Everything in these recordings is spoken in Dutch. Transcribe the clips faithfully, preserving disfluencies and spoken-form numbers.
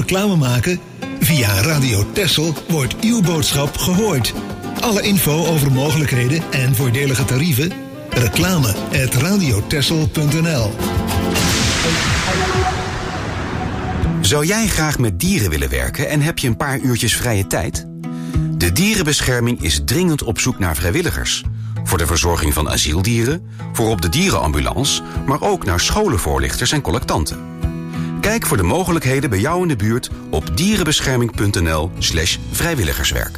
reclame maken? Via Radio Texel wordt uw boodschap gehoord. Alle info over mogelijkheden en voordelige tarieven? Reclame at radiotexel punt n l. Zou jij graag met dieren willen werken en heb je een paar uurtjes vrije tijd? De Dierenbescherming is dringend op zoek naar vrijwilligers. Voor de verzorging van asieldieren, voor op de dierenambulance, maar ook naar scholenvoorlichters en collectanten. Kijk voor de mogelijkheden bij jou in de buurt op dierenbescherming punt n l slash vrijwilligerswerk.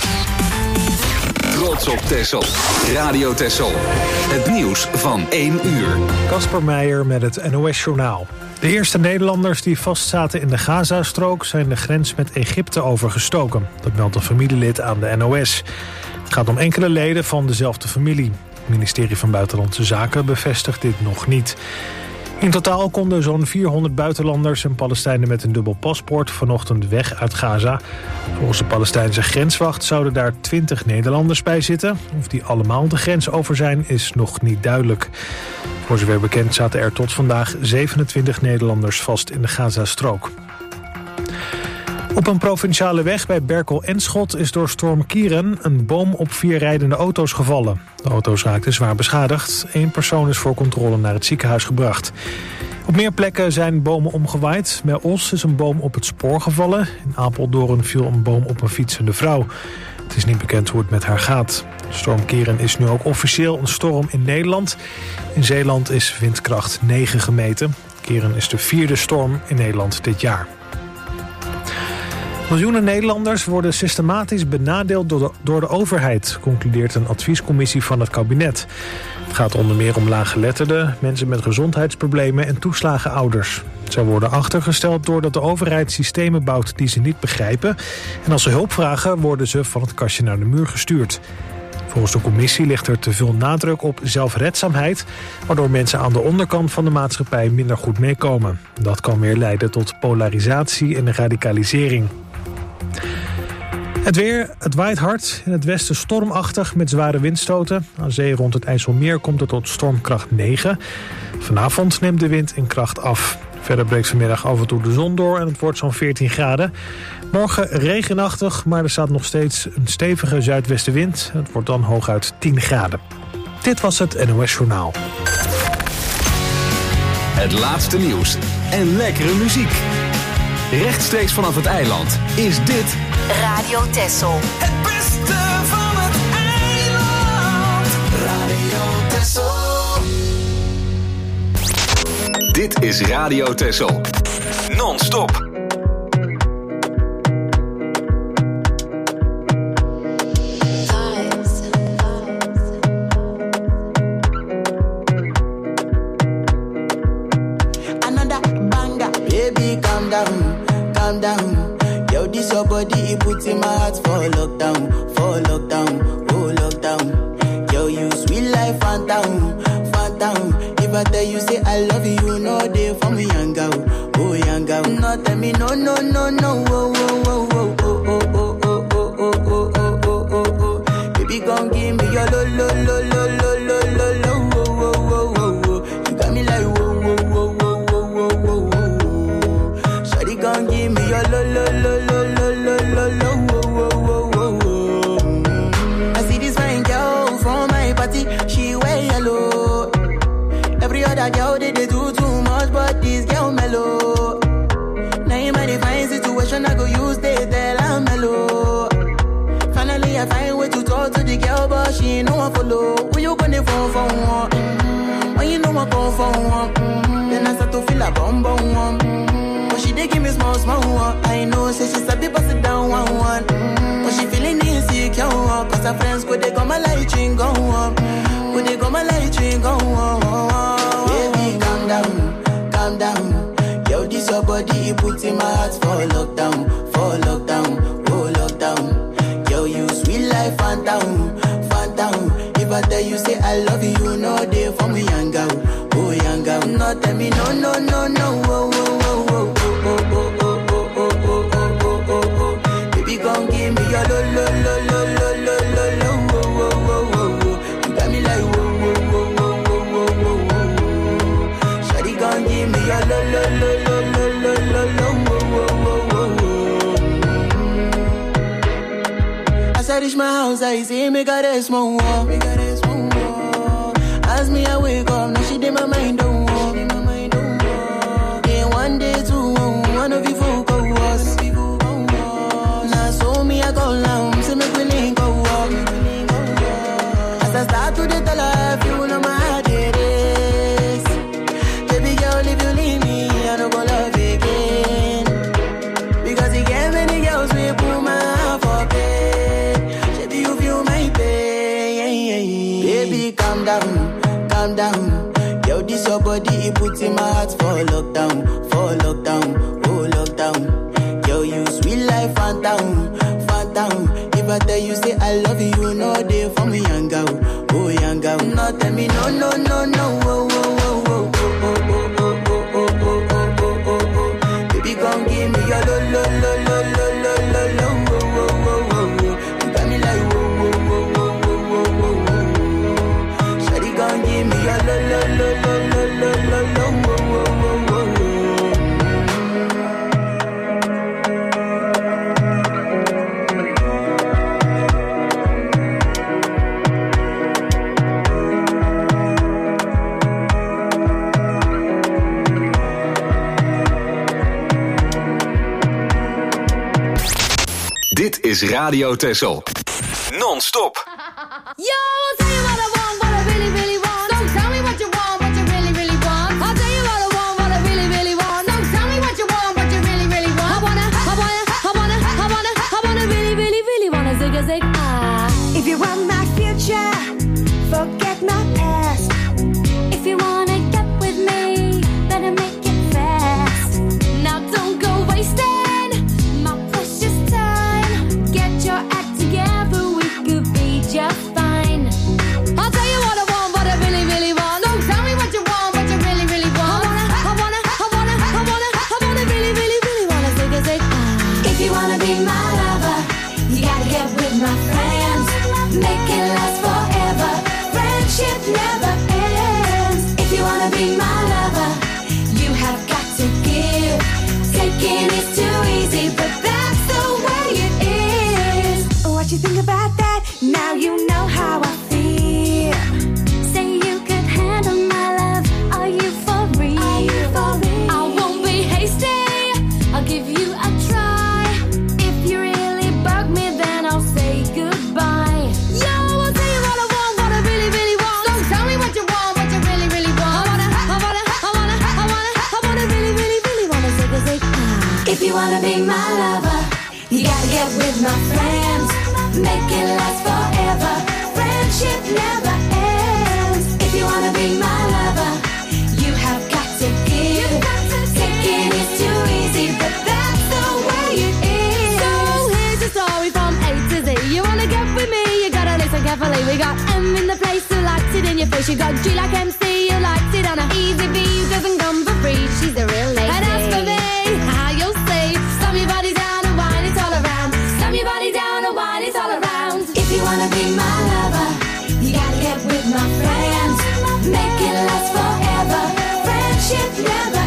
Trots op Texel. Radio Texel. Het nieuws van één uur. Kasper Meijer met het N O S-journaal. De eerste Nederlanders die vastzaten in de Gazastrook zijn de grens met Egypte overgestoken. Dat meldt een familielid aan de N O S. Het gaat om enkele leden van dezelfde familie. Het ministerie van Buitenlandse Zaken bevestigt dit nog niet. In totaal konden zo'n vierhonderd buitenlanders en Palestijnen met een dubbel paspoort vanochtend weg uit Gaza. Volgens de Palestijnse grenswacht zouden daar twintig Nederlanders bij zitten. Of die allemaal de grens over zijn is nog niet duidelijk. Voor zover bekend zaten er tot vandaag zevenentwintig Nederlanders vast in de Gazastrook. Op een provinciale weg bij Berkel-Enschot is door storm Kieren een boom op vier rijdende auto's gevallen. De auto's raakten zwaar beschadigd. Eén persoon is voor controle naar het ziekenhuis gebracht. Op meer plekken zijn bomen omgewaaid. Bij Os is een boom op het spoor gevallen. In Apeldoorn viel een boom op een fietsende vrouw. Het is niet bekend hoe het met haar gaat. Storm Kieren is nu ook officieel een storm in Nederland. In Zeeland is windkracht negen gemeten. Kieren is de vierde storm in Nederland dit jaar. Miljoenen Nederlanders worden systematisch benadeeld door de, door de overheid, concludeert een adviescommissie van het kabinet. Het gaat onder meer om laaggeletterden, mensen met gezondheidsproblemen en toeslagenouders. Zij worden achtergesteld doordat de overheid systemen bouwt die ze niet begrijpen. En als ze hulp vragen, worden ze van het kastje naar de muur gestuurd. Volgens de commissie ligt er te veel nadruk op zelfredzaamheid, waardoor mensen aan de onderkant van de maatschappij minder goed meekomen. Dat kan weer leiden tot polarisatie en radicalisering. Het weer, het waait hard, in het westen stormachtig met zware windstoten. Aan zee rond het IJsselmeer komt het tot stormkracht negen. Vanavond neemt de wind in kracht af. Verder breekt vanmiddag af en toe de zon door en het wordt zo'n veertien graden. Morgen regenachtig, maar er staat nog steeds een stevige zuidwestenwind. Het wordt dan hooguit tien graden. Dit was het N O S-journaal. Het laatste nieuws en lekkere muziek. Rechtstreeks vanaf het eiland is dit Radio Texel. Het beste van het eiland. Radio Texel. Dit is Radio Texel. Non-stop. Calm down, yo, this your body, it puts in my heart for lockdown, for lockdown, oh lockdown. Yo, you sweet life, phantom, phantom. If I tell you say I love you, no day for me, young girl, oh young girl. No tell me no, no, no, no, oh, oh, oh, oh, oh, oh, oh, oh, oh, oh, oh, oh, oh, oh. Baby, gon' give me your lo, lo, lo, lo, lo, lo, lo, lo, oh, oh, oh, oh, oh. You got me like whoa, whoa, whoa, whoa, whoa, whoa, whoa. Shawty gon' give me your lo, lo, lo, lo, lo, lo, lo, lo, oh, oh, oh, oh, oh. I see this fine girl from my party, she wear yellow. Every other girl they, they do too much, but this girl mellow. Now in my divine situation, I go use they tell I'm mellow. Finally I find way to talk to the girl, but she ain't no one follow. When you gonna phone for one? Mm-hmm. When you know I come for one? Mm-hmm. Then I start to feel a bum bum one. Mm-hmm. But she dey give me small small one. I know say she sabi pass it down one one. Mm-hmm. But she feeling insecure, cause her friends go they come my light ring go on. Go they come my light ring go on. Baby calm down, calm down. Yo, this your body, it puts in my heart for lockdown, for lockdown, oh lockdown. Yo, you sweet life, phantom, phantom. If I tell you say I love you, no day for me, young girl, oh young girl. No tell me no, no, no, no, oh, oh, oh, oh, oh, oh, oh, oh, oh, oh, oh, oh, oh, oh. Baby, gon' give me your lo, lo, lo, lo, lo, lo, lo, lo, oh, oh, oh, oh, oh. You got me like whoa, whoa, whoa, whoa, whoa, whoa, whoa, whoa. Shawty gon' give me your lo, lo, lo, lo, lo, lo, lo, lo, oh, oh, oh, oh. I reach my house, I say, make a rest, my war. Make a rest, my war. As me, I wake up, now she did my mind, don't war. Then one day, two, one of you folk go was. Now, so me, I go down, say, make we link go walk. As I start to the tell her, you know my heart it is. Baby girl, if you leave me, I don't go love again. Because you get many girls, we put my heart for bed. Baby, you feel my pain. Baby, calm down, calm down. Yo, this your body, it puts in my heart for lockdown, for lockdown, oh lockdown. Yo, you sweet life, phantom, phantom. If I tell you, say I love you, you know they for me, young girl, oh young girl. No, tell me, no, no, no, no, oh, oh, oh, oh, oh, oh, oh, oh, oh, oh, oh, oh, oh. Baby, come give me your lo, lo, lo, lo, lo, lo, lo, lo, oh, oh, oh, oh, oh. You got me like, oh, oh, oh, oh, oh, oh, oh, oh. Shawty, come give me your lo, lo, lo, lo, lo, lo, lo, lo, oh, oh, oh, oh, oh. Dit is Radio Texel. Non-stop. Yo, I'll tell you what I want, what I really, really want. Don't tell me what you want, what you really, really want. I'll tell you what I want, what I really, really want. Don't tell me what you want, what you really, really want. I wanna, I wanna, I wanna, I wanna, I wanna really, really, really wanna zig a zig ah. If you want my future, forget my past. If you wanna get with me, better make it fast. Now don't go wasting my precious time. Get your act together, we could be just fine. I'll tell you what I want, what I really, really want. Don't tell me what you want, what you really, really want. I wanna, I wanna, I wanna, I wanna, I wanna really, really, really wanna zig a zig ah. If you wanna be my lover, you gotta get with my friends. Make it last forever. Friendship never ends. If you wanna be my lover, you have got to give. Taking is too easy, but that's the way it is. What you think about that? Now you know how I feel. Say you could handle my love. Are you for real? Are you for real? I won't be hasty. I'll give you a try. If you really bug me, then I'll say goodbye. Yo, I'll tell you what I want, what I really, really want. Don't tell me what you want, what you really, really want. I wanna, I wanna, I wanna, I wanna, I wanna really, really, really wanna zig a zig ah. If you wanna be my lover, you gotta get with my friends. Make it last forever. Friendship never ends. If you wanna be my lover, you have got to give. Taking is too easy, but that's the way it is. So here's the story from A to Z. You wanna get with me, you gotta listen carefully. We got M in the place who likes it in your face. You got G like M C who likes it on a easy B who doesn't come for free. She's a real lady. And as for me, how you'll see, slam your body down and wine it all around. Slam your body down and wine it all around. If you wanna be my lover, you gotta get with my friends. Make it last forever. Friendship never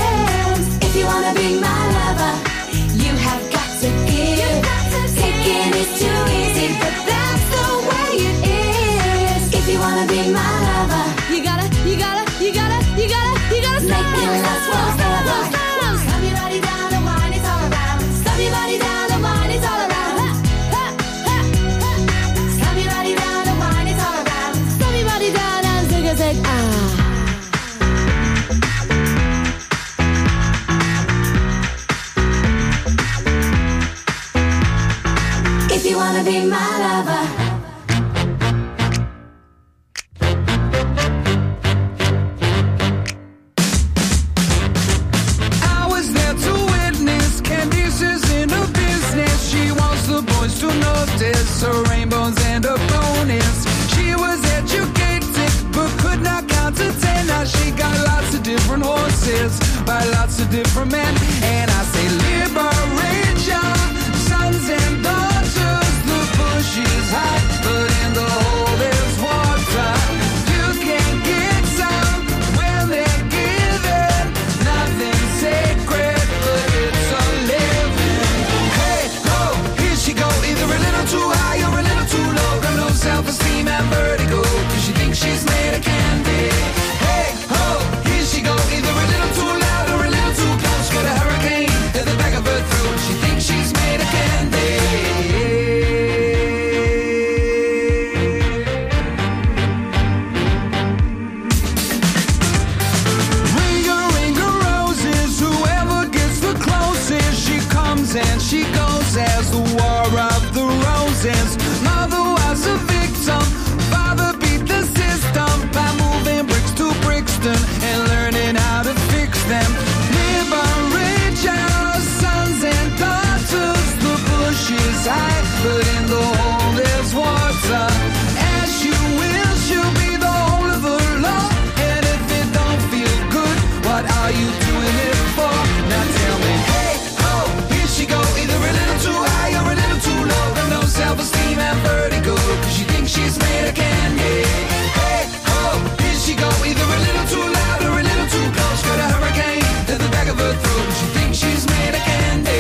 ends. If you wanna be my lover, you have got to give. Taking is too easy, but that's the way it is. If you wanna be my lover, You gotta, you gotta, you gotta, you gotta, you gotta stop. make it last forever. Slam your body down and wine it all around. Slam your body down and wine it all around. Ha, ha, ha, ha. Slam your body down and wine it all around. Slam your body down and zig a zig ah. If you wanna be my lover. I was there to witness Candice's in her business. She wants the boys to notice her rainbows and her bonus. She was educated but could not count to ten. Now she got lots of different horses by lots of different men. And I say liberate your sons and daughters. The bush is hot bones, and she goes as the war of the roses. Mother was a victim, father beat the system by moving bricks to Brixton and learning how to fix them. Liberate your sons and daughters, the bush is high, but in the hole there's water. As you will, she'll be the whole of the law, and if it don't feel good, what are you doing it for? Now tell me, hey, ho, here she go, either a little too high or a little too low, but no self-esteem and vertigo, cause she thinks she's made of candy. Hey, ho, here she go, either a little too loud or a little too close, got a hurricane to the back of her throat, she thinks she's made of candy.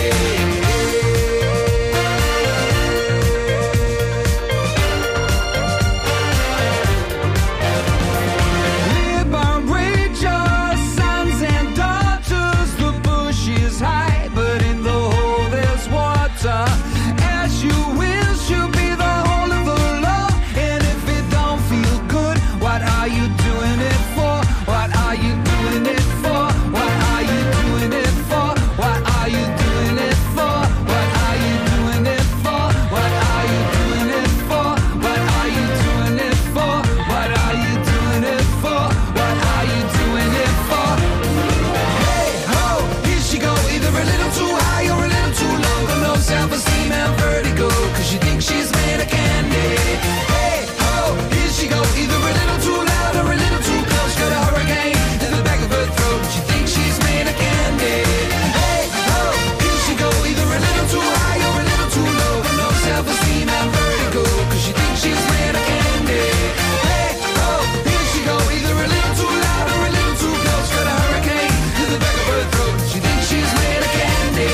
Liberate your sons and daughters, the bush is high, but in the hole there's water. As you will, she'll be the whole of the law, and if it don't feel good, what are you doing it for? What are you doing it for? What are you doing it for? What are you doing it for? What are you doing it for? What are you doing it for? What are you doing it for? What are you doing it for? What are you doing it for? Hey ho, here she go, either a little too high or a little too low, but no self-esteem and vertigo, cause she thinks she's made of candy. Hey ho, here she go, either a little too loud or a little too close, got a hurricane in the back of her throat, she thinks she's made of candy. Hey ho, here she go, either a little too high or a little too low, but no self-esteem and vertigo, cause she thinks she's made of candy. Hey ho, here she go, either a little too loud or a little too close, got a hurricane in the back of her throat, she thinks she's made of candy.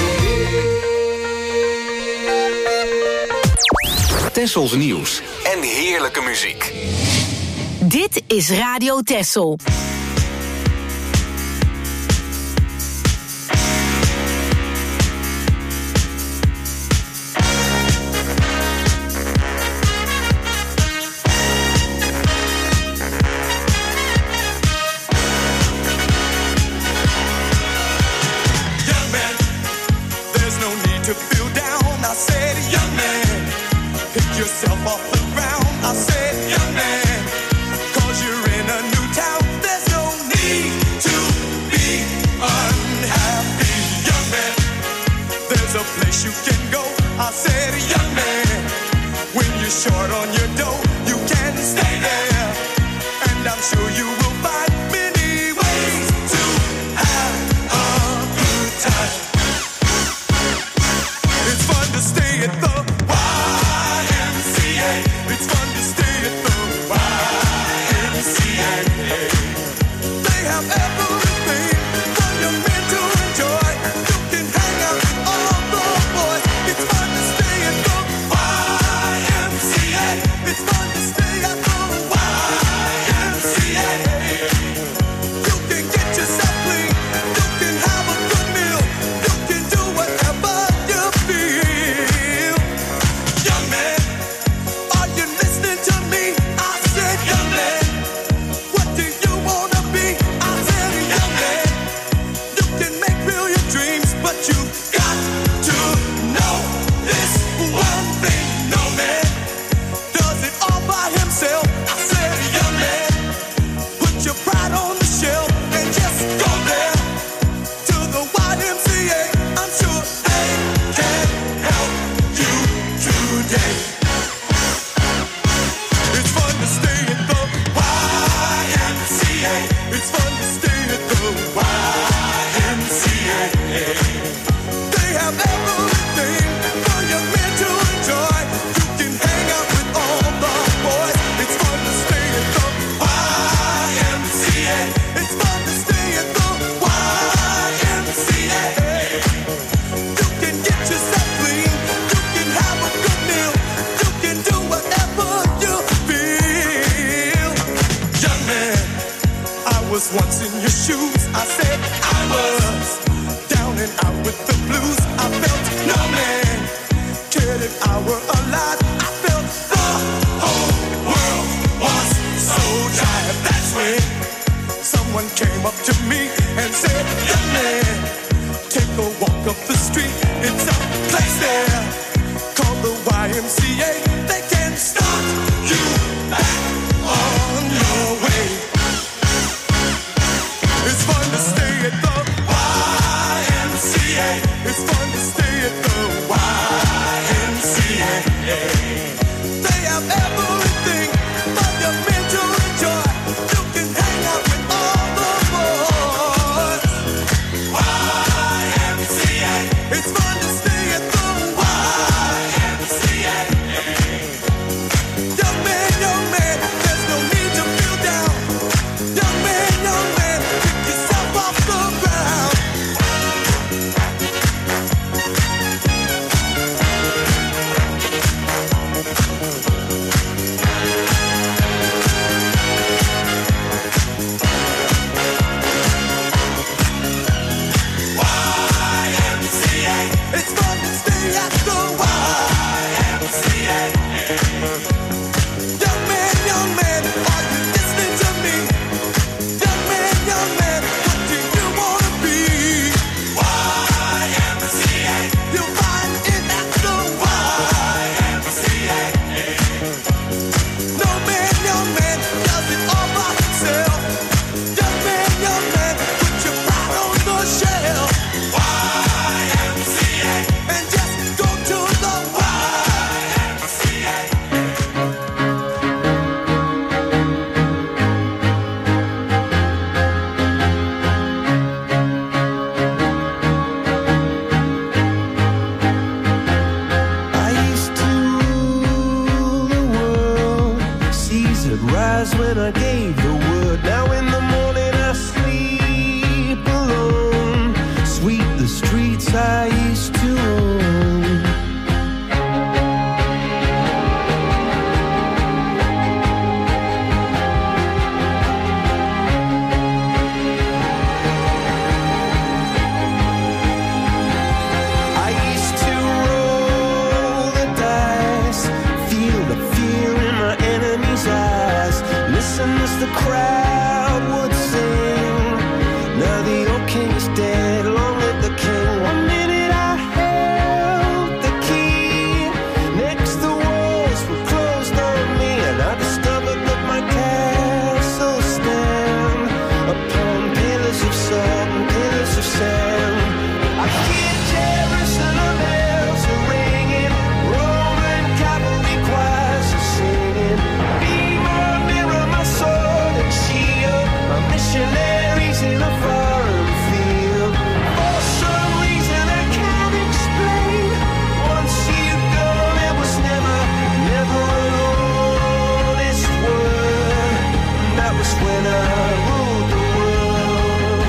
Tessels nieuws en heerlijke muziek. Dit is Radio Tessel. Young man, there's no need to feel down. I said, young man, pick yourself off the ground. I said, young man, cause you're in a new town. There's no need to be unhappy. Young man, there's a place you can go. I said, young man, when you're short on your dough, you can stay there. And I'm sure you will find many ways to have a good time. It's fun to stay at the Y M C A. It's fun to stay at the Y M C A. They have everything for young men to enjoy. You can hang out with all the boys. It's fun to stay at the Y M C A. It's fun to stay at the Y M C A. You can get yourself clean. You can have a good meal. You can do whatever you feel. Young man, are you listening to me? I said, young man, what do you wanna be? I said, young man, you can make real your dreams, but you got to know this one thing. No man does it all by himself. I said, young man, put your pride on the shelf and just go there to the Y M C A. I'm sure they can help you today. It's fun to stay at the Y M C A. It's fun to stay at the Y M C A. They have everything for young men to enjoy. You can hang out with all the boys. It's fun to stay at the Y M C A. It's fun to stay at the Y M C A. You can get yourself clean. You can have a good meal. You can do whatever you feel. Young man, I was once in your shoes. I said I was down and out with the blues. I felt no man cared if I were alive. I felt the whole world was so tired. That's when someone came up to me and said, young man, take a walk up the street. It there called the Y M C A. They can start you back on your way. It's fun to stay at the Y M C A. It's fun to stay at the Y M C A. They have everything for your men to enjoy. You can hang out with all the boys. Y M C A. It's fun to stay at the Y M C A. Young man, young man, there's no need to feel down. Young man, young man, pick yourself off the ground. Y M C A. It's fun to stay at the Y M C A. Young man, young man, are you listening to me? Young man, young man, what do you wanna be? Y M C A. You'll find it at the Y M C A. No man, young man, does it all by himself. Young man, young man, put your pride on the shelf. Y M C A. And just go to the Y M C A. I used to rule the world. Seas would rise when I gave the word. Now in the morning I sleep alone. Sweep the streets I used to own. I used to roll the dice, feel the fear in my enemy's eyes, listen as the crowd would sing. Now the old king is dead, long live the king. One minute I held the key, next the walls were closed on me, and I discovered that my castle stand upon pillars of salt and pillars of sand. I hear Jerusalem bells are ringing, Roman cavalry choirs are singing. Be my mirror, my sword and shield, my missionaries in a foreign field. For some reason I can't explain, once you gone it was never, never an honest word. And that was when I ruled the world.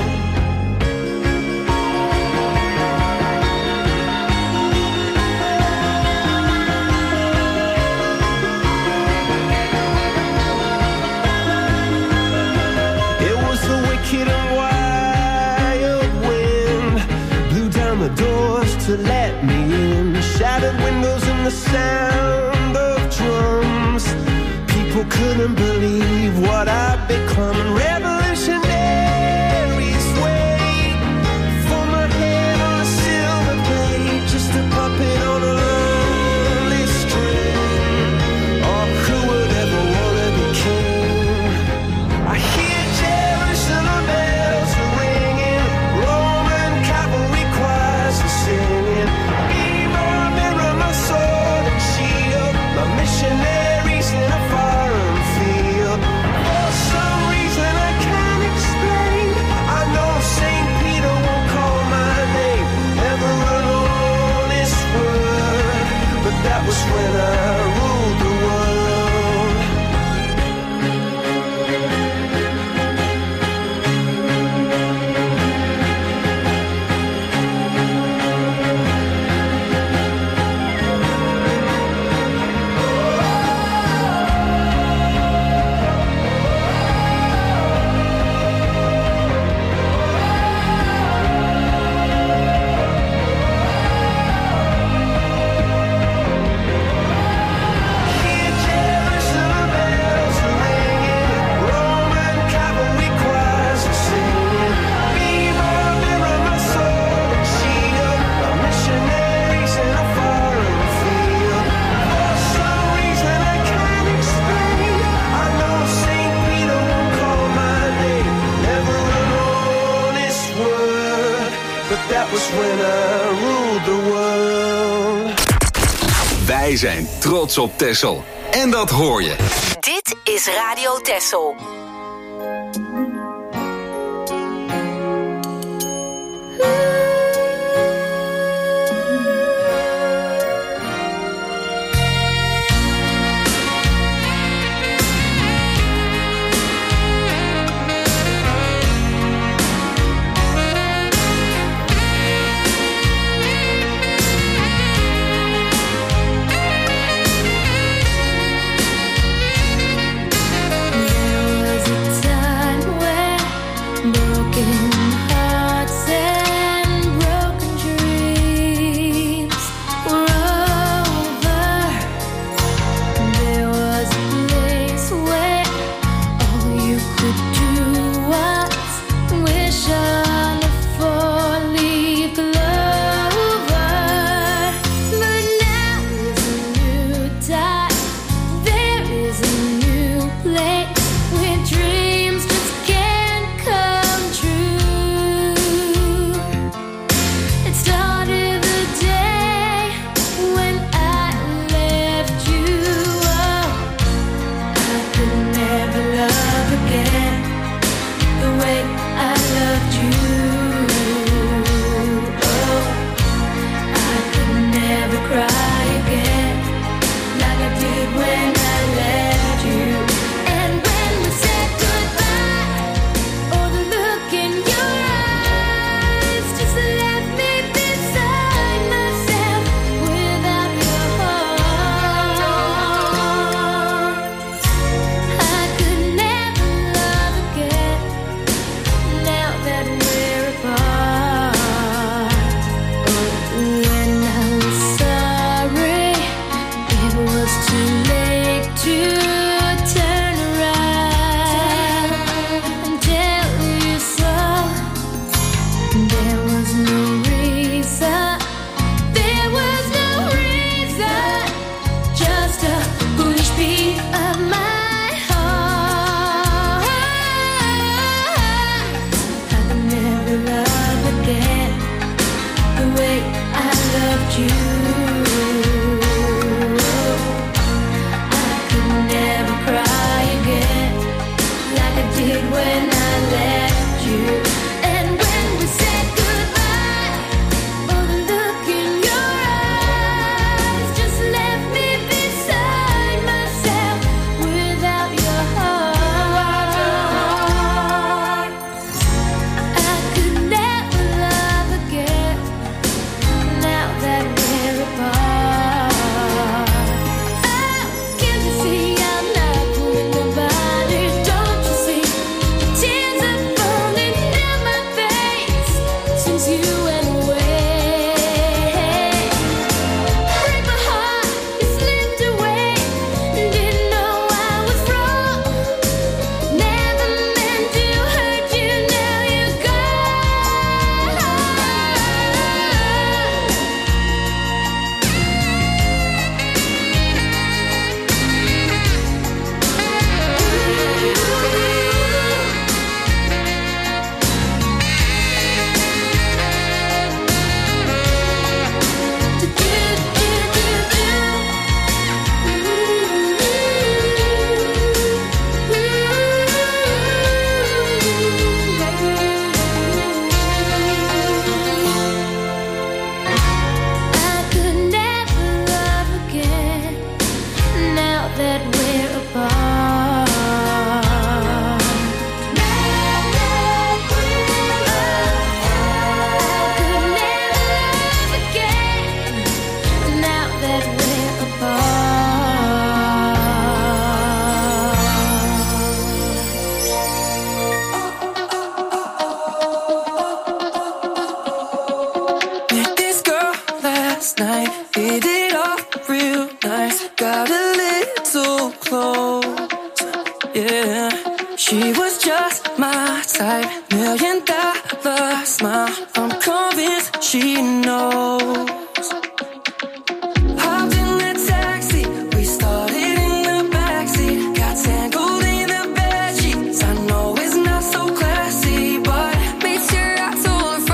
It was the wicked and wild wind, blew down the doors to let me in, shattered windows and the sound of drums. People couldn't believe what I'd become. And revolutionaries wait for my head on a silver plate, just a puppet on a lonely string. Oh, who would ever wanna be king? I hear Jerusalem bells are ringing, Roman cavalry choirs are singing. Be my mirror, my sword and shield, my missionaries in a foreign field. For some reason I can't explain, I know Saint Peter won't call my name, never an honest word. But that was when I ruled the world. Wij zijn trots op Texel. En dat hoor je. Dit is Radio Texel.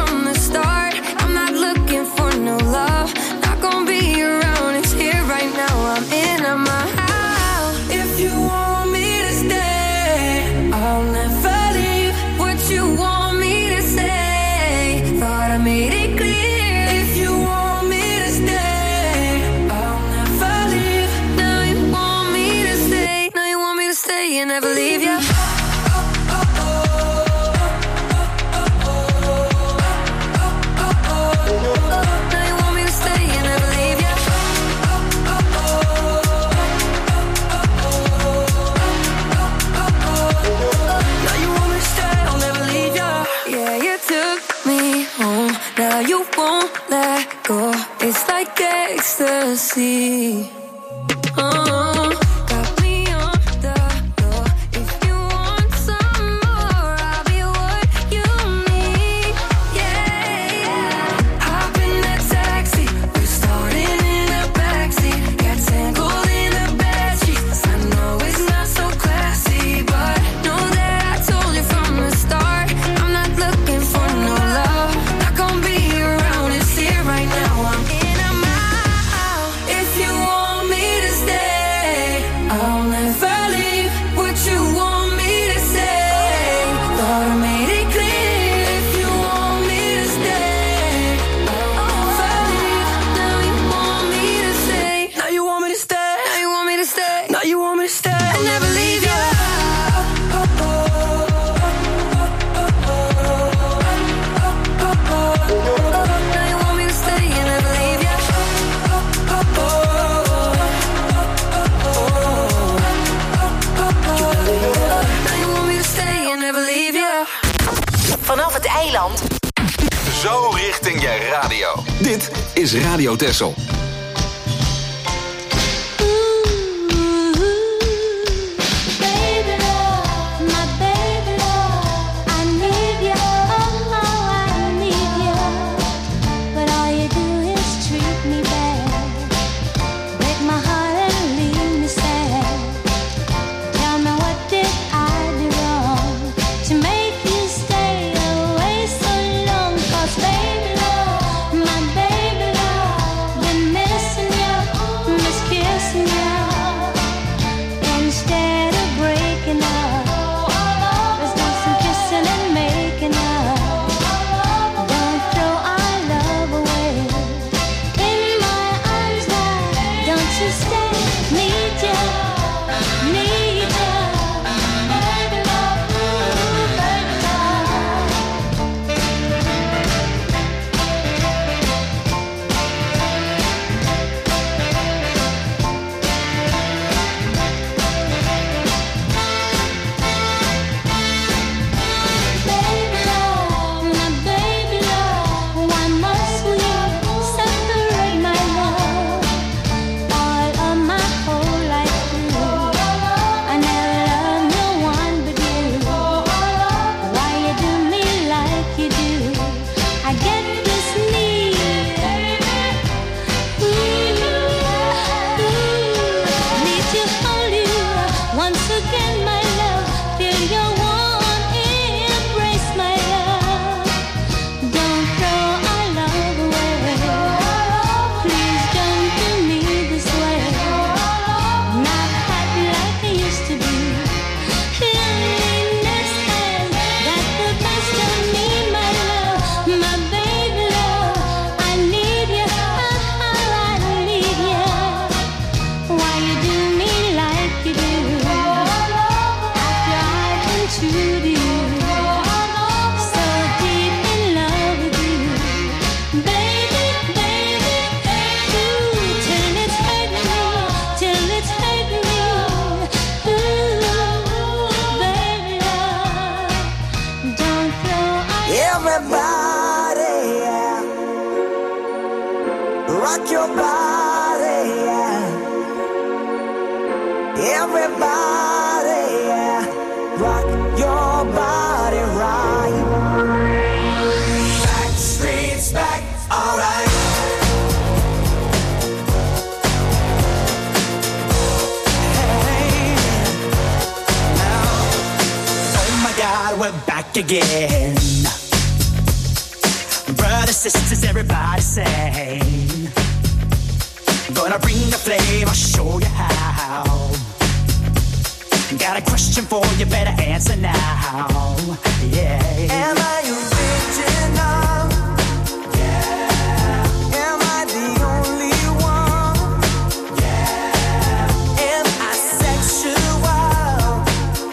Right now never leave you. Now you want me to stay and never leave you. Now you want me to stay, I'll never leave you. Yeah, you took me home. Now you won't let go. It's like ecstasy. Oh, got me on the floor. If you want some more, I'll be what you need. Yeah, yeah. Hop in that taxi, we're starting in the backseat. Got tangled in the bedsheets. I know it's not so classy, but know that I told you from the start. I'm not looking for no love. Not gonna be around, it's here right now. I'm in, I'm out. If you want me to stay, I'll never leave. What you want me to say? Thought I made it clear. If you want me to stay, I'll never leave. Now you want me to stay. Now you want me to stay. Now you want me to stay. Now you want me to stay. I'll never leave you. Now you want me to stay and never leave you. Now you want me to stay and never leave you. Vanaf het eiland. Zo richting je radio. Dit is Radio Texel. Baby love, my baby love, I need you, oh, I need you. But all you do is treat me bad, break my heart and leave me sad. Tell me what did I do wrong to make you stay away so long? 'Cause baby love, my baby love, been missing you, miss kissing you. Instead of breaking up, let's do some kissing and making up. Don't throw our love away. In my arms now, don't you stay. Need you, need you. Baby love, ooh, baby Baby love, my baby love, why must we separate, my love? All of my whole life through, I never loved no one but you. Why you do me like you do? I get this need, ooh, ooh, need to hold you once again, my love. Feel your warm embrace, my love. Don't throw our love away. Please don't do me this way. Not happy like I used to be. Loneliness has got the best of me, my love. My baby love, I need you, oh, I need you. Why you do me like you do? After I've been true to you, so deep in love with you, baby, baby, ooh, till it's hurting me, till it's hurting me, ooh, baby love, don't throw our Everybody, yeah. Rock your body, yeah. Everybody, yeah. Rock your body right. Back streets back, alright. Hey, now, oh my God, we're back again. Brothers, sisters, everybody sing. Gonna bring the flame, I'll show you how. Got a question for you, better answer now. Yeah. Am I original? Yeah. Am I the only one? Yeah. Am I sexual?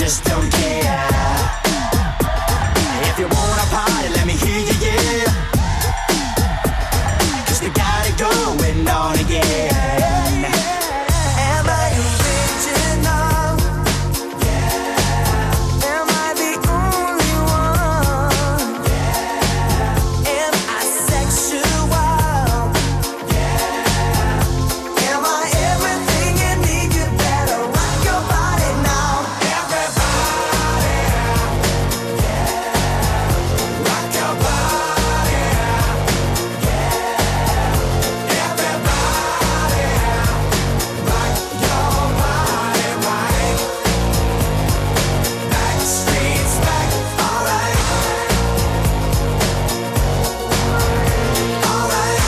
just don't care. If you wanna party, let me hear you, yeah. 'Cause we got it going on again. Am I original? Yeah. Am I the only one? Yeah. Am I sexual? Yeah. Am I everything you need? You better rock your body now. Everybody, yeah. Rock your body, yeah. Everybody, rock your body right. Backstreet's back, alright. Alright.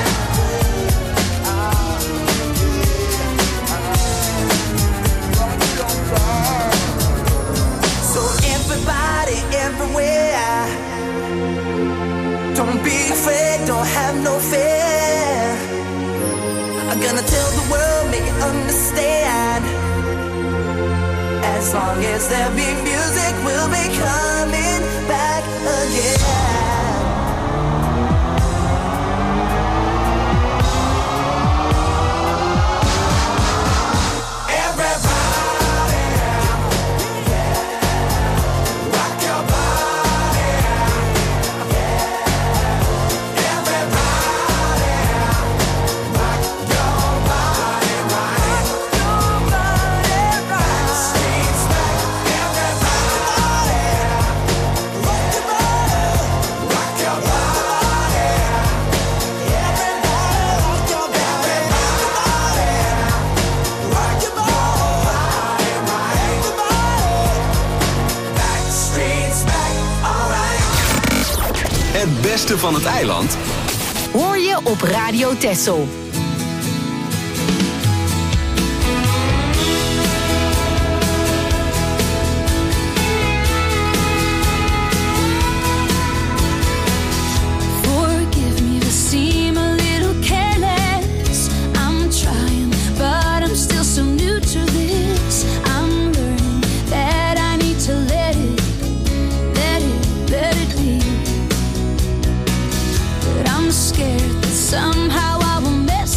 So everybody, everywhere, don't be afraid, don't have no fear. I'm gonna tell the world, make it understand. As long as there be music, we'll be coming back again. Everybody, yeah. Rock your body, yeah. Everybody, rock your body right. Your body right. Backstreet's back. Everybody, rock your body, rock your body. Everybody, rock your body. Rock your body right. Backstreet's back, alright. Het beste van het eiland Hoor je op Radio Texel. Forgive me to seem a little careless. I'm trying, but I'm still so new to this. I'm learning that I need to let it, let it, let it be. But I'm scared that somehow I will mess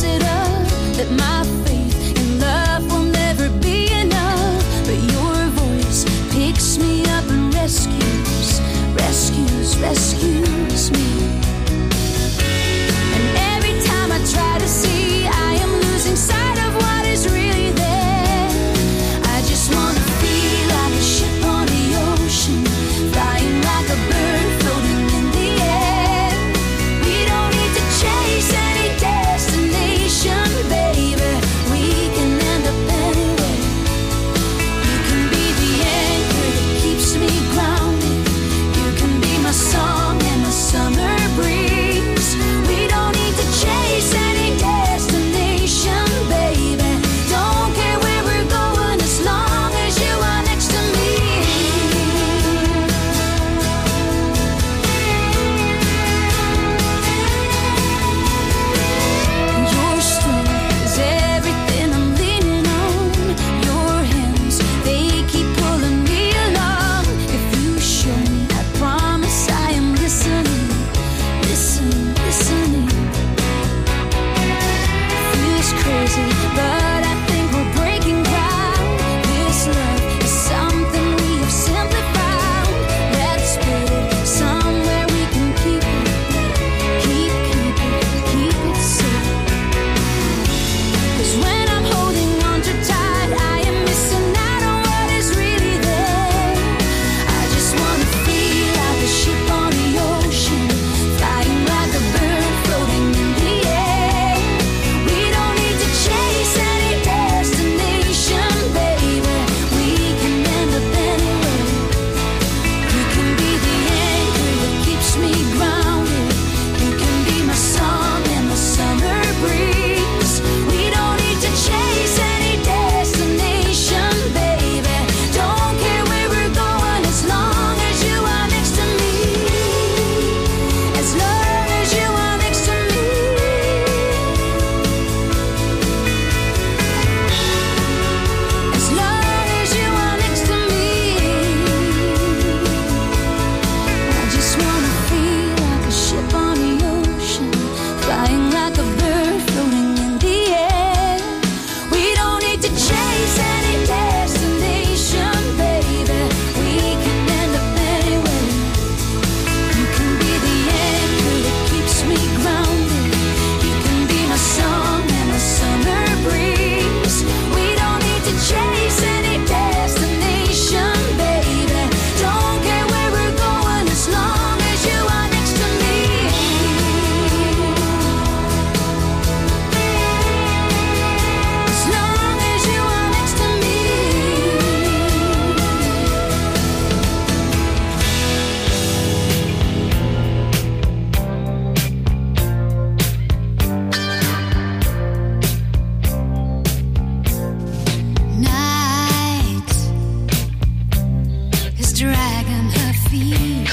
feet.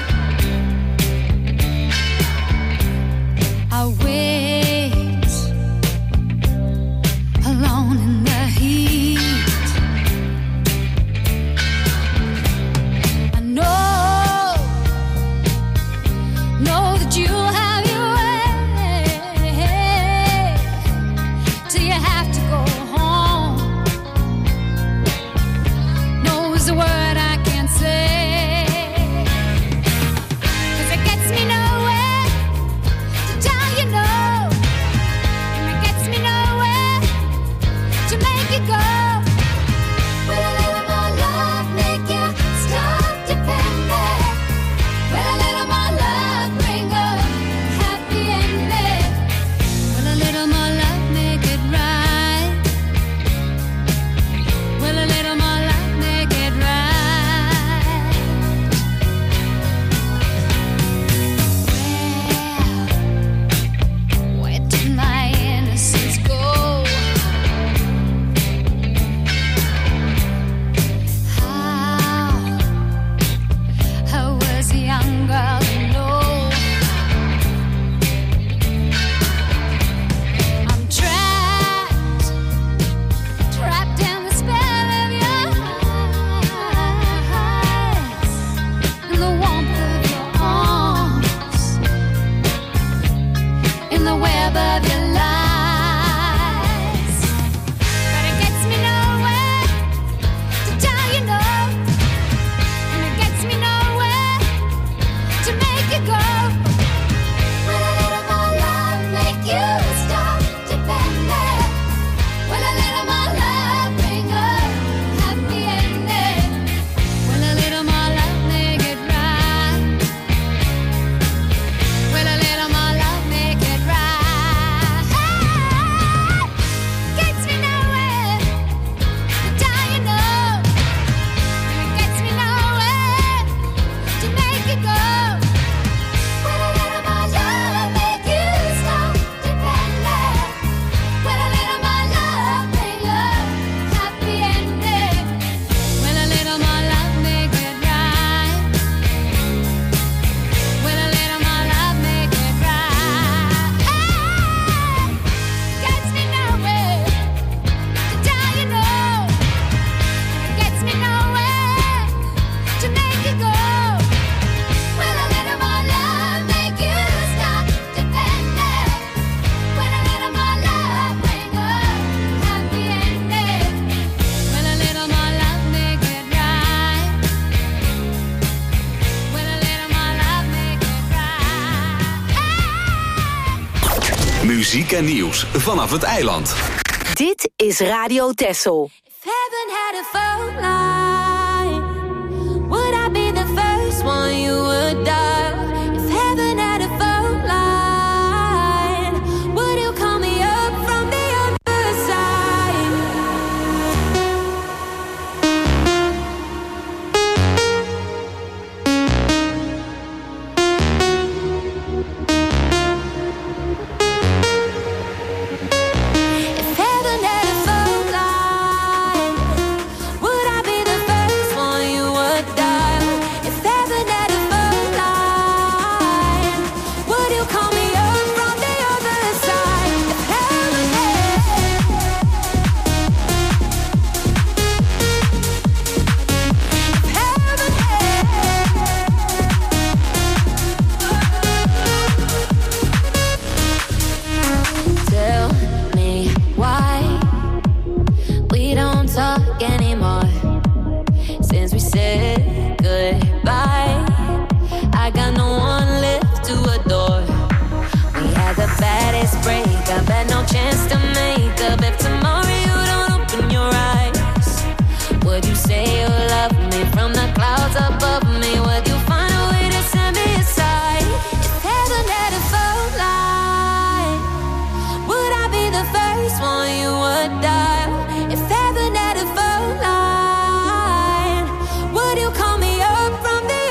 I wait alone in the heat. I know, know that you'll have your way till you have to go home. No is the word I can't say, 'cause it gets me nowhere to tell you no, and it gets me nowhere to make you go. Will a little more love make you stop depending? Will a little more love bring a happy ending? Will a little more love make it right? Will a little more love make it right? Where, where did my innocence go? How, I was a young girl to know. I'm trapped, trapped in the spell of your eyes, in the warmth of your arms, in the web of your lies. But it gets me nowhere to tell you no, and it gets me nowhere to make you go. Will a little more love make you stop depending? Will a little more love bring a happy ending? Will a little more love make it right? Will a little more love make it right? Gets me nowhere to tell you no, and it gets me nowhere to make you go. Will a little more love make you stop depending? Will a little more love bring a happy ending? Will a little more love make it right? Will a little more love make it right? Gets me nowhere to tell you no, and it gets me nowhere to make you go. Will a little more love make you stop depending? Will a little more love bring a happy ending? Will a little more love make it right? Will a little more love make it right? Muziek en nieuws vanaf het eiland. Dit is Radio Texel. If heaven had a phone line, would I be the first one you would dial? If heaven had a phone line, would you call me up from the other side? If heaven had a phone line, would I be the first one you would dial? If heaven had a phone line, would you call me up from the other side? If heaven had, if heaven had. Tell me why we don't talk anymore. Since we said goodbye, I got no one left to adore. We had the baddest breakup, but no chance to make up. If tomorrow you don't open your eyes, would you say you love me from the clouds above me? Would you find a way to set me aside? If heaven had a phone line, would I be the first one you would dial? If heaven had a phone line, would you call me up from the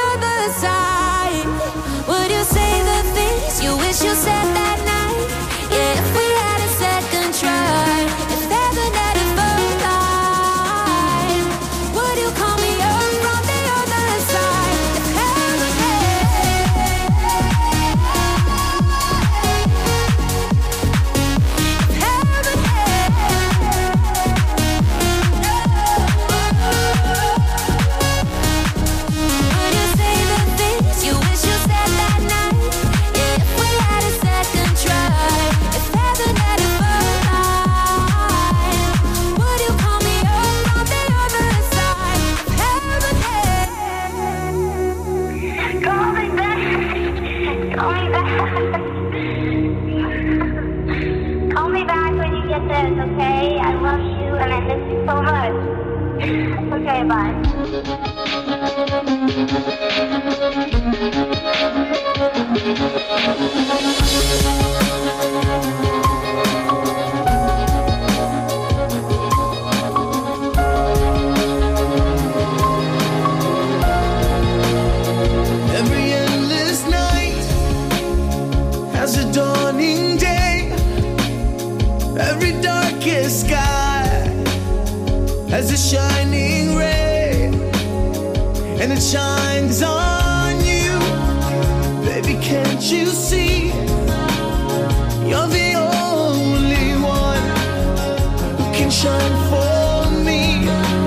Every endless night has a dawning day. Every darkest sky has a shining ray, and it shines on you. Baby, can't you see? You're the only one who can shine for me.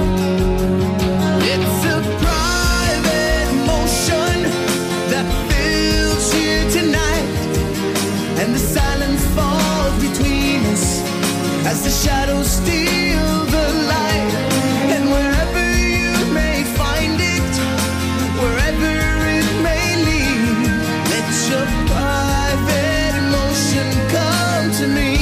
It's a private motion that fills you tonight, and the silence falls between us as the shadows steal the light. And wherever you may find it, wherever it may lead, let your private emotion come to me.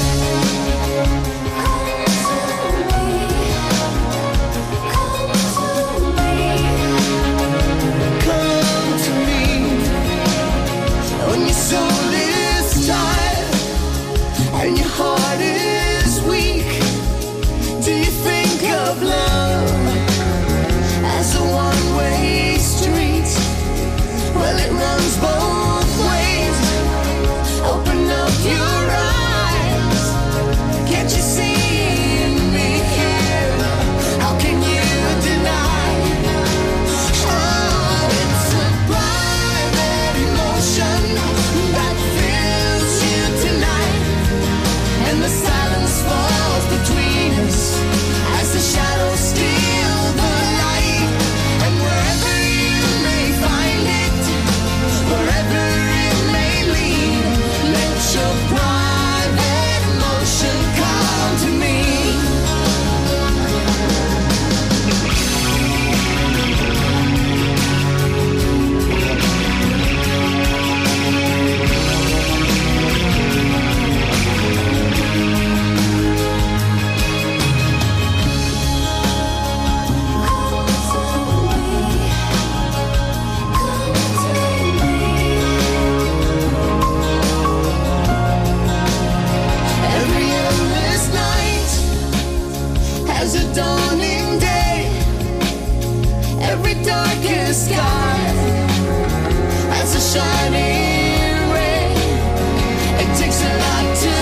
Come to me. When your soul is tired and your heart is weak, do you think of love as a one-way street? Well, it runs both ways. Open up your eyes. Can't you see me here? How can you deny? Oh, it's a private emotion that fills you tonight, and the silence falls between us as the shadows steal the light. And wherever you may find it, wherever it may lead, let your private emotion come to me. Every endless night has a dawning day. Every darkest sky has a shining ray. It takes a lot to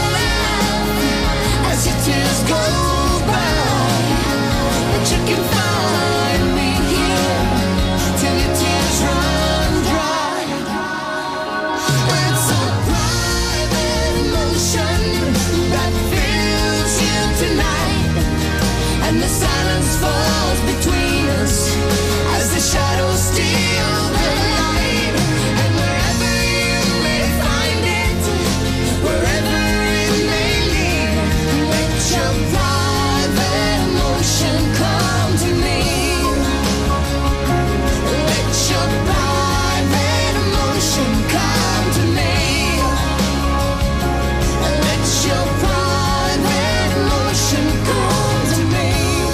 laugh as your tears go by, but you can find me here till your tears run dry. It's a private emotion that fills you tonight, and the silence falls between us as the shadows steal the light. And wherever you may find it, wherever it may lead, let your private emotion come to me. Let your private emotion come to me. Let your private emotion come to me.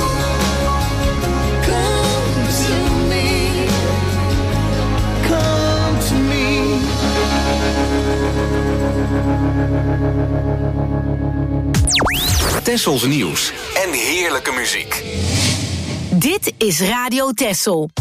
Come to me. Come to me. Tessels nieuws en heerlijke muziek. Dit is Radio Tessel.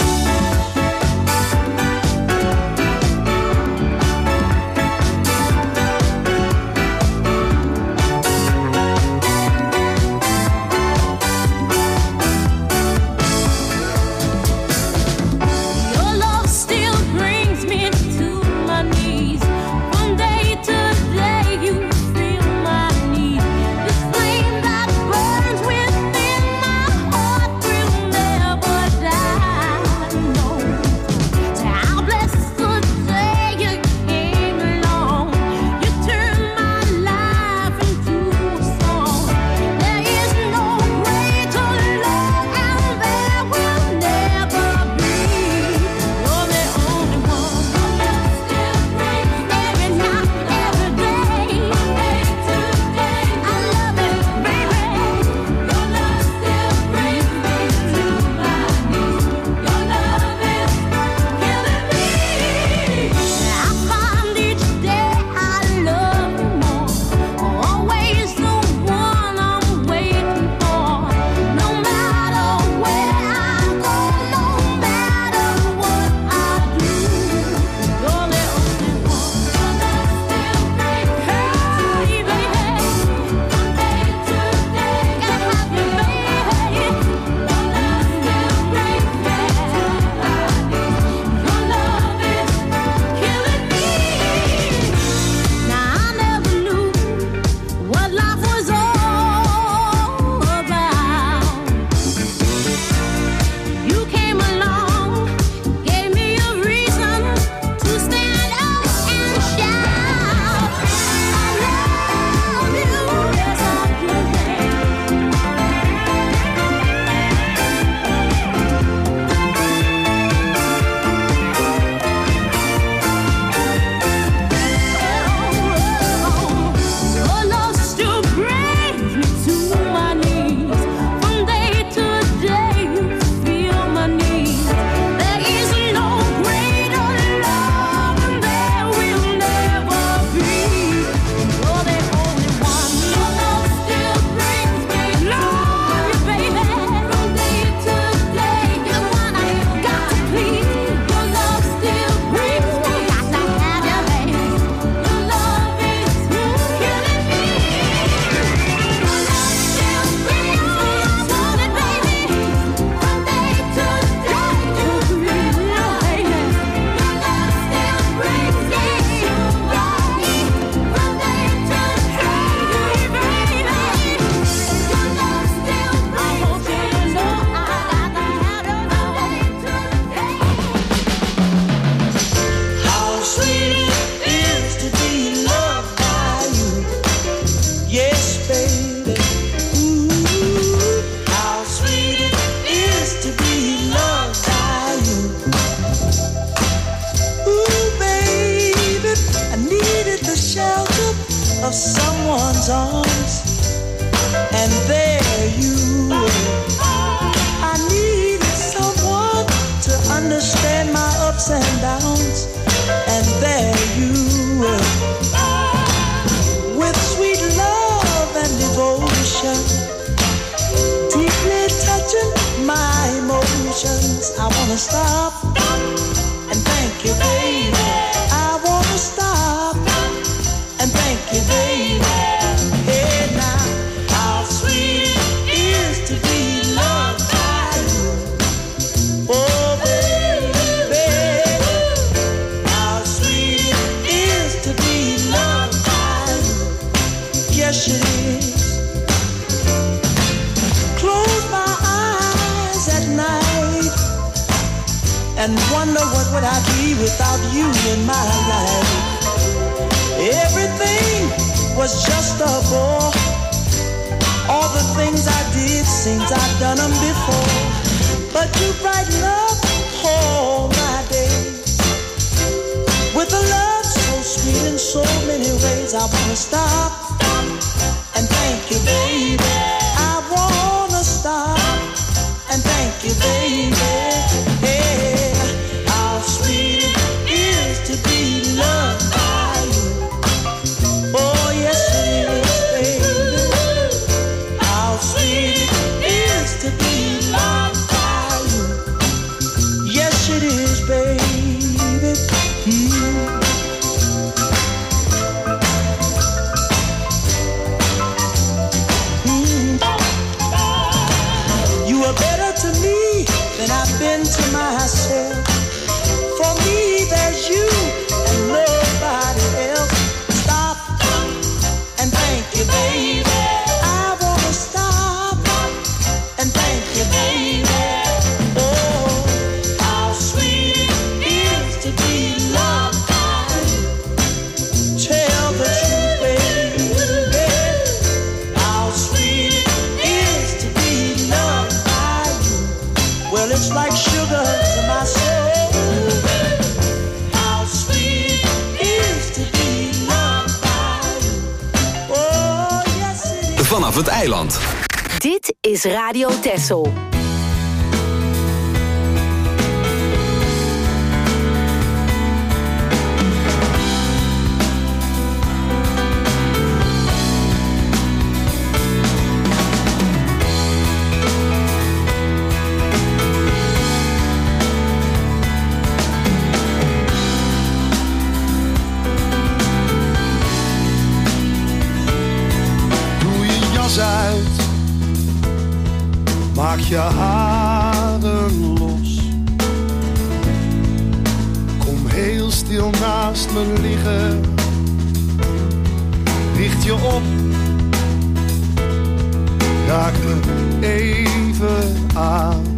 Come of someone's arms, and there you were. I needed someone to understand my ups and downs, and there you were. With sweet love and devotion, deeply touching my emotions. I wanna stop and thank you, baby. I wanna stop and thank you, baby. Hey now, how sweet it is to be loved by you. Oh baby, how sweet it is to be loved by you. Yes it is. Close my eyes at night and wonder what would I be without you in my life. Everything was just a bore. All the things I did seems I've done them before. But you brighten up all my days with a love so sweet in so many ways. I wanna stop and thank you, baby. I wanna stop and thank you, baby. Hey, how sweet it is to be loved by you. Oh, yes it is, baby. How sweet it is to be loved by you. Yes it is, baby. Mm. You are better to me than I've been to myself. For me, there's you and nobody else. Stop and thank you, baby. I wanna stop and thank you, baby. Oh, how sweet it is to be loved by you. Tell the truth, baby. How sweet it is to be loved by you. Well, it's like sugar to my soul. How sweet it is to be loved by you. Oh, yes it is. Vanaf het eiland. Dit is Radio Texel. Doe je jas uit, maak je haren los. Kom heel stil naast me liggen, richt je op, raak me even aan.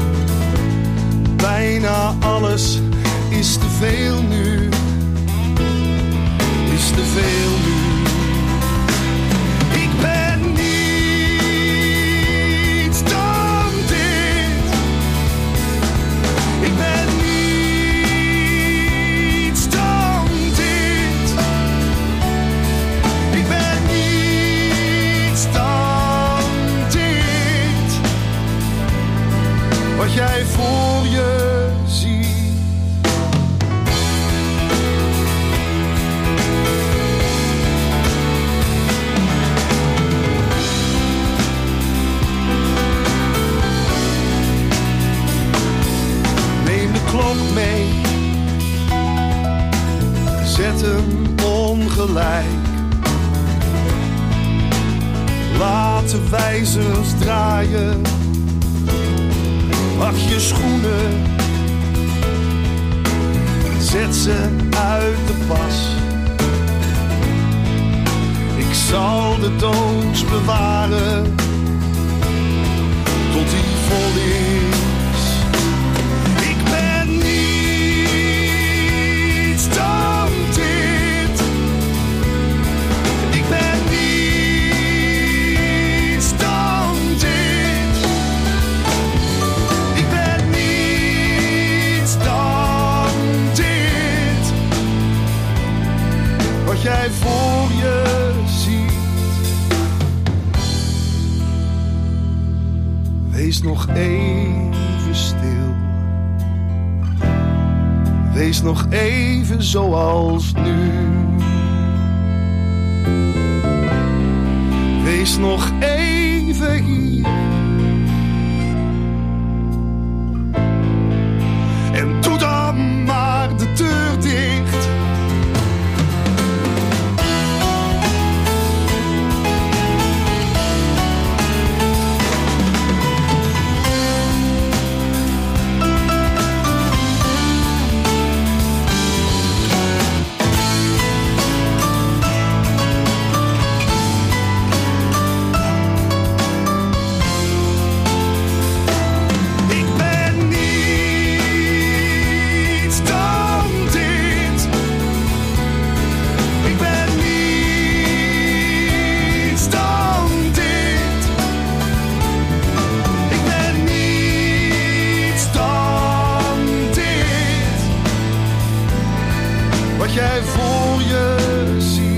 Bijna alles is te veel nu, is te veel nu. Ik ben niets dan dit. Ik ben niets dan dit. Ik ben niets dan dit. Wat jij voor je ziet. Neem de klok mee, zet hem ongelijk. Laat de wijzers draaien, wacht je schoenen, zet ze uit de pas. Ik zal de doos bewaren tot die vol is. Ik ben niets dan dit. Ik ben niets dan dit. Ik ben niets dan dit. Wat jij voor je ziet. Wees nog even stil. Wees nog even zoals nu. Wees nog even hier. En doe dan maar de deur dicht. Jij voor je ziet.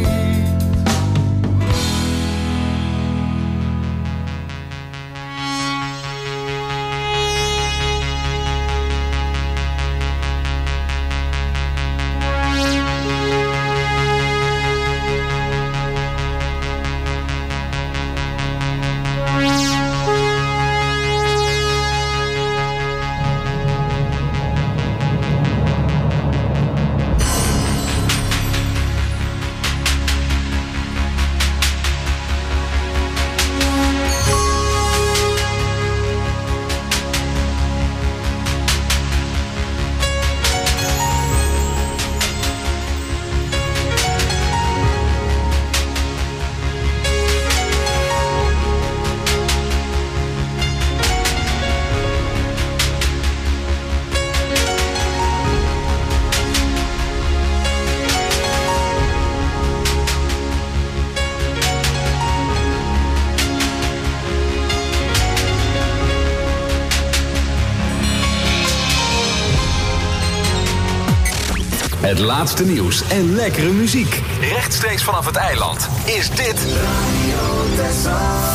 Het laatste nieuws en lekkere muziek. Rechtstreeks vanaf het eiland is dit Radio Texel.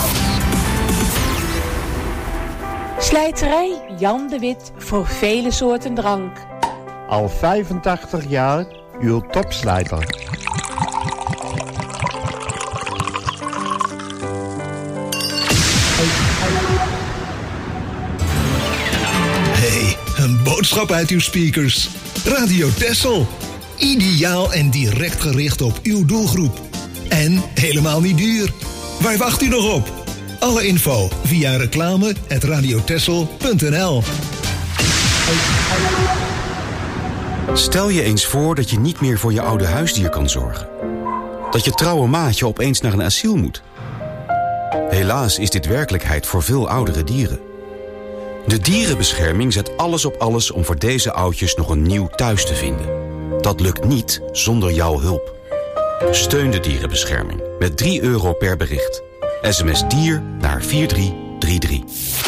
Slijterij Jan de Wit voor vele soorten drank. Al vijfentachtig jaar uw topslijter. Hey, een boodschap uit uw speakers. Radio Texel. Ideaal en direct gericht op uw doelgroep. En helemaal niet duur. Waar wacht u nog op? Alle info via reclame at radiotexel punt n l. Stel je eens voor dat je niet meer voor je oude huisdier kan zorgen. Dat je trouwe maatje opeens naar een asiel moet. Helaas is dit werkelijkheid voor veel oudere dieren. De dierenbescherming zet alles op alles om voor deze oudjes nog een nieuw thuis te vinden. Dat lukt niet zonder jouw hulp. Steun de dierenbescherming met drie euro per bericht. S M S dier naar vier drie drie drie.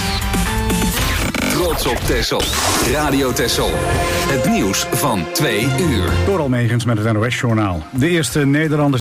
Trots op Texel. Radio Texel. Het nieuws van twee uur. Door Almegens met het N O S-journaal. De eerste Nederlanders